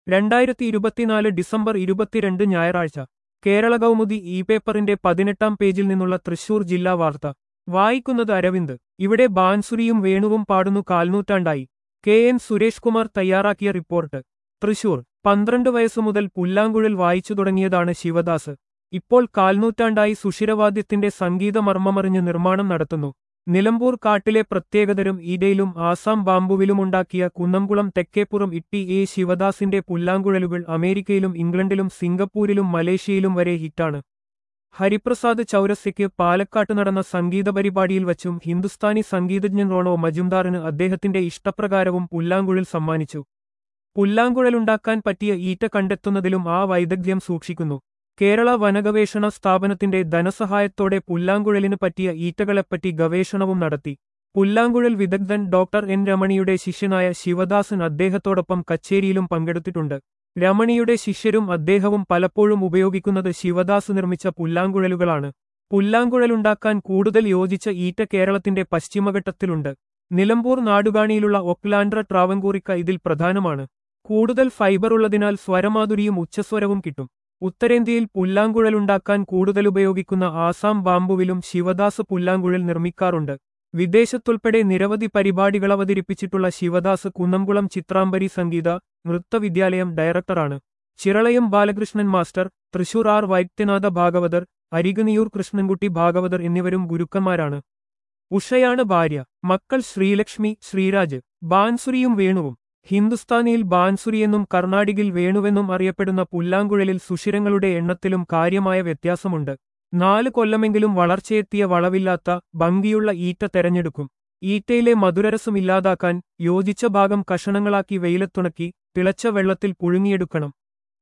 2024 December 22 ഞായറാഴ്ച കേരള കൗമുദി ഈ പേപ്പറിന്റെ 18-ാം പേജിൽ നിന്നുള്ള തൃശൂർ ജില്ലാ വാർത്ത വായിക്കുന്നത് അരവിന്ദ്. ഇവിടെ ബാൻസുരിയും വേണുവും പാടുന്നു കാൽനൂറ്റാണ്ടായി. KN സുരേഷ് കുമാർ തയ്യാറാക്കിയ റിപ്പോർട്ട്. തൃശൂർ 12 വയസ്സുമുതൽ പുല്ലാങ്കുഴൽ വായിച്ചു തുടങ്ങിയതാണ് ശിവദാസ്. ഇപ്പോൾ കാൽനൂറ്റാണ്ടായി സുഷിരവാദ്യത്തിന്റെ സംഗീതമർമ്മമറിഞ്ഞ് നിർമ്മാണം നടത്തുന്നു. നിലമ്പൂർ കാട്ടിലെ പ്രത്യേകതരം ഈടയിലും ആസാം ബാംബുവിലുമുണ്ടാക്കിയ കുന്നംകുളം തെക്കേപ്പുറം ഇട്ടി ശിവദാസിന്റെ പുല്ലാങ്കുഴലുകൾ അമേരിക്കയിലും ഇംഗ്ലണ്ടിലും സിംഗപ്പൂരിലും മലേഷ്യയിലും വരെ ഹിറ്റാണ്. ഹരിപ്രസാദ് ചൗരസ്യയ്ക്ക് പാലക്കാട്ട് നടന്ന സംഗീത പരിപാടിയിൽ വച്ചും ഹിന്ദുസ്ഥാനി സംഗീതജ്ഞൻ റോണോ മജുംദാറിന് അദ്ദേഹത്തിന്റെ ഇഷ്ടപ്രകാരവും പുല്ലാങ്കുഴൽ സമ്മാനിച്ചു. പുല്ലാങ്കുഴലുണ്ടാക്കാൻ പറ്റിയ ഈറ്റ കണ്ടെത്തുന്നതിലും ആ വൈദഗ്ധ്യം സൂക്ഷിക്കുന്നു. കേരള വനഗവേഷണ സ്ഥാപനത്തിന്റെ ധനസഹായത്തോടെ പുല്ലാങ്കുഴലിന് പറ്റിയ ഈറ്റകളെപ്പറ്റി ഗവേഷണവും നടത്തി. പുല്ലാങ്കുഴൽ വിദഗ്ധൻ ഡോക്ടർ N രമണിയുടെ ശിഷ്യനായ ശിവദാസൻ അദ്ദേഹത്തോടൊപ്പം കച്ചേരിയിലും പങ്കെടുത്തിട്ടുണ്ട്. രമണിയുടെ ശിഷ്യരും അദ്ദേഹവും പലപ്പോഴും ഉപയോഗിക്കുന്നത് ശിവദാസ് നിർമ്മിച്ച പുല്ലാങ്കുഴലുകളാണ്. പുല്ലാങ്കുഴലുണ്ടാക്കാൻ കൂടുതൽ യോജിച്ച ഈറ്റ കേരളത്തിന്റെ പശ്ചിമഘട്ടത്തിലുണ്ട്. നിലമ്പൂർ നാടുകാണിയിലുള്ള ഒക്ലാൻഡ്ര ട്രാവൻകൂറിക്ക ഇതിൽ പ്രധാനമാണ്. കൂടുതൽ ഫൈബർ ഉള്ളതിനാൽ സ്വരമാധുരിയും ഉച്ചസ്വരവും കിട്ടും. ഉത്തരേന്ത്യയിൽ പുല്ലാങ്കുഴലുണ്ടാക്കാൻ കൂടുതലുപയോഗിക്കുന്ന ആസാം ബാംബുവിലും ശിവദാസ് പുല്ലാങ്കുഴൽ നിർമ്മിക്കാറുണ്ട്. വിദേശത്തുൾപ്പെടെ നിരവധി പരിപാടികൾ അവതരിപ്പിച്ചിട്ടുള്ള ശിവദാസ് കുന്നംകുളം ചിത്രാംബരി സംഗീത നൃത്തവിദ്യാലയം ഡയറക്ടറാണ്. ചിറളയം ബാലകൃഷ്ണൻ മാസ്റ്റർ, തൃശൂർ ആർ വൈദ്യനാഥ ഭാഗവതർ, അരികനിയൂർ കൃഷ്ണൻകുട്ടി ഭാഗവതർ എന്നിവരും ഗുരുക്കന്മാരാണ്. ഉഷയാണ് ഭാര്യ. മക്കൾ ശ്രീലക്ഷ്മി, ശ്രീരാജ്. ബാൻസുരിയും വേണുവും. ഹിന്ദുസ്ഥാനിയിൽ ബാൻസുരിയെന്നും കർണാടികിൽ വേണുവെന്നും അറിയപ്പെടുന്ന പുല്ലാങ്കുഴലിൽ സുഷിരങ്ങളുടെ എണ്ണത്തിലും കാര്യമായ വ്യത്യാസമുണ്ട്. 4 കൊല്ലമെങ്കിലും വളർച്ചയെത്തിയ വളവില്ലാത്ത ഭംഗിയുള്ള ഈറ്റ തെരഞ്ഞെടുക്കും. ഈറ്റയിലെ മധുരരസം ഇല്ലാതാക്കാൻ യോജിച്ച ഭാഗം കഷണങ്ങളാക്കി വെയിലത്തുണക്കി തിളച്ച വെള്ളത്തിൽ പുഴുങ്ങിയെടുക്കണം.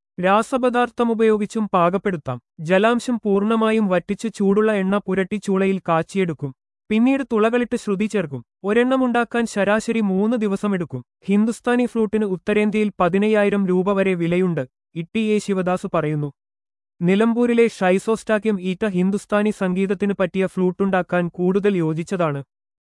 രാസപദാർത്ഥമുപയോഗിച്ചും പാകപ്പെടുത്താം. ജലാംശം പൂർണ്ണമായും വറ്റിച്ച് ചൂടുള്ള എണ്ണ പുരട്ടി ചൂളയിൽ കാച്ചിയെടുക്കും. പിന്നീട് തുളകളിട്ട് ശ്രുതി ചേർക്കും. ഒരെണ്ണമുണ്ടാക്കാൻ ശരാശരി 3 ദിവസമെടുക്കും. ഹിന്ദുസ്ഥാനി ഫ്ലൂട്ടിന് ഉത്തരേന്ത്യയിൽ 15,000 രൂപ വരെ വിലയുണ്ട്. ഇട്ടി ശിവദാസ് പറയുന്നു. നിലമ്പൂരിലെ ഷൈസോസ്റ്റാക്യം ഈറ്റ ഹിന്ദുസ്ഥാനി സംഗീതത്തിന് പറ്റിയ ഫ്ലൂട്ടുണ്ടാക്കാൻ കൂടുതൽ യോജിച്ചതാണ്.